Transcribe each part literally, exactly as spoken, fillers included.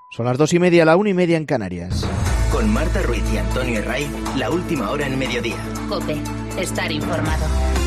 Son las dos y media, la una y media en Canarias. Con Marta Ruiz y Antonio Herray, la última hora en mediodía. COPE, estar informado.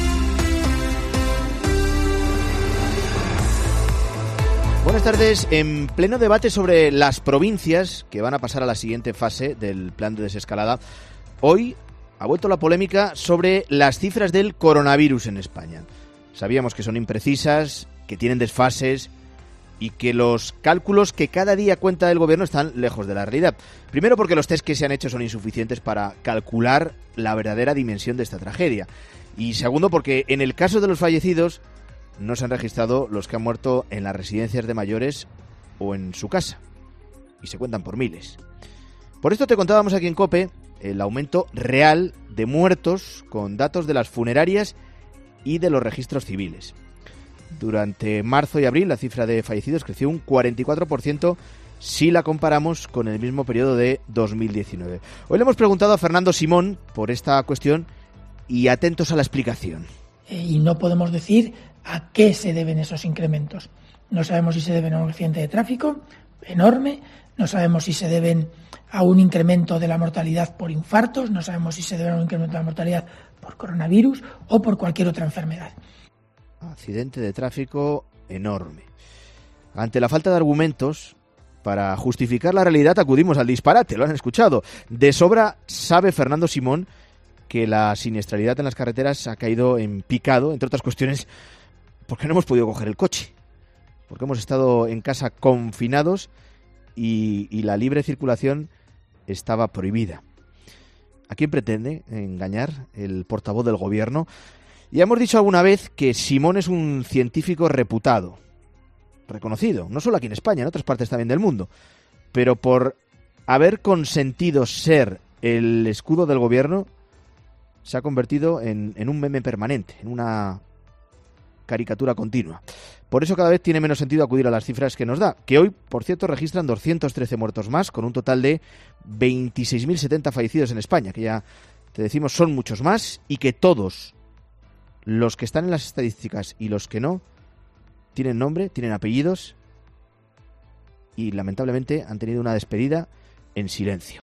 Buenas tardes. En pleno debate sobre las provincias que van a pasar a la siguiente fase del plan de desescalada, hoy ha vuelto la polémica sobre las cifras del coronavirus en España. Sabíamos que son imprecisas, que tienen desfases y que los cálculos que cada día cuenta el gobierno están lejos de la realidad. Primero porque los test que se han hecho son insuficientes para calcular la verdadera dimensión de esta tragedia. Y segundo porque en el caso de los fallecidos no se han registrado los que han muerto en las residencias de mayores o en su casa. Y se cuentan por miles. Por esto te contábamos aquí en COPE el aumento real de muertos con datos de las funerarias y de los registros civiles. Durante marzo y abril la cifra de fallecidos creció un cuarenta y cuatro por ciento si la comparamos con el mismo periodo de dos mil diecinueve. Hoy le hemos preguntado a Fernando Simón por esta cuestión y atentos a la explicación. Y no podemos decir a qué se deben esos incrementos. No sabemos si se deben a un accidente de tráfico enorme, no sabemos si se deben a un incremento de la mortalidad por infartos, no sabemos si se deben a un incremento de la mortalidad por coronavirus o por cualquier otra enfermedad. Accidente de tráfico enorme. Ante la falta de argumentos para justificar la realidad acudimos al disparate, lo han escuchado. De sobra sabe Fernando Simón que la siniestralidad en las carreteras ha caído en picado, entre otras cuestiones, porque no hemos podido coger el coche, porque hemos estado en casa confinados y, y la libre circulación estaba prohibida. ¿A quién pretende engañar el portavoz del gobierno? Ya hemos dicho alguna vez que Simón es un científico reputado, reconocido, no solo aquí en España, en otras partes también del mundo, pero por haber consentido ser el escudo del gobierno, se ha convertido en, en un meme permanente, en una caricatura continua. Por eso cada vez tiene menos sentido acudir a las cifras que nos da, que hoy, por cierto, registran doscientos trece muertos más, con un total de veintiséis mil setenta fallecidos en España, que ya te decimos son muchos más, y que todos los que están en las estadísticas y los que no tienen nombre, tienen apellidos y lamentablemente han tenido una despedida en silencio.